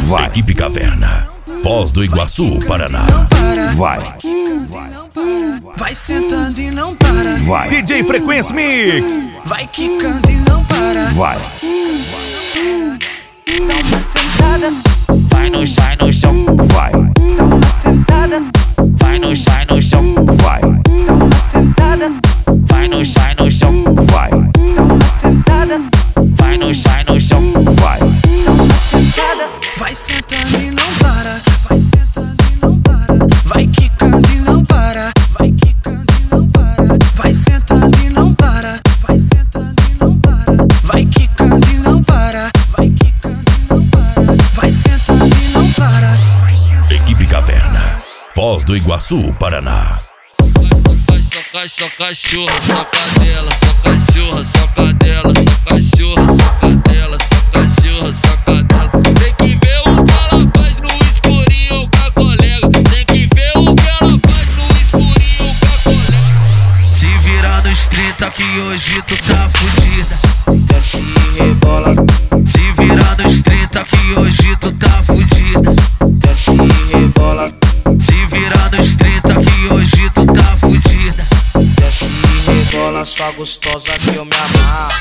Vai. Equipe Caverna, Foz do Iguaçu, Paraná. Vai. Vai sentando e não para. Vai. DJ Frequência Mix. Vai quicando e não para. Vai. Dá uma sentada. Vai no sai no chão. Vai. Dá uma sentada. Vai no sai no chão. Vai. Dá uma sentada. Vai no sai no chão. Vai. Dá uma sentada. Vai no sai no chão. Vai. Dá uma sentada. Vai sentando e não para. Vai sentando e não para. Vai quicando e não para. Vai quicando e não para. Vai sentando e não para. Vai sentando e não para. Vai quicando e não para. Vai quicando e não para. Vai sentando e não para. Equipe Caverna, Foz do Iguaçu, Paraná. Só cachorra, só cadela, só cachorra, só cadela, só cachorra, só cadela, só cachorra, só cadela. Tem que ver o que ela faz no escurinho com a colega. Tem que ver o que ela faz no escurinho com a colega. Se virar nos 30 que hoje tu tá fudida. Desce e rebola. Se virar nos 30 que hoje tu tá fudida. Desce e rebola. Se virar nos 30 que hoje tu tá fudida. Desce e rebola, só gostosa que eu me amarro.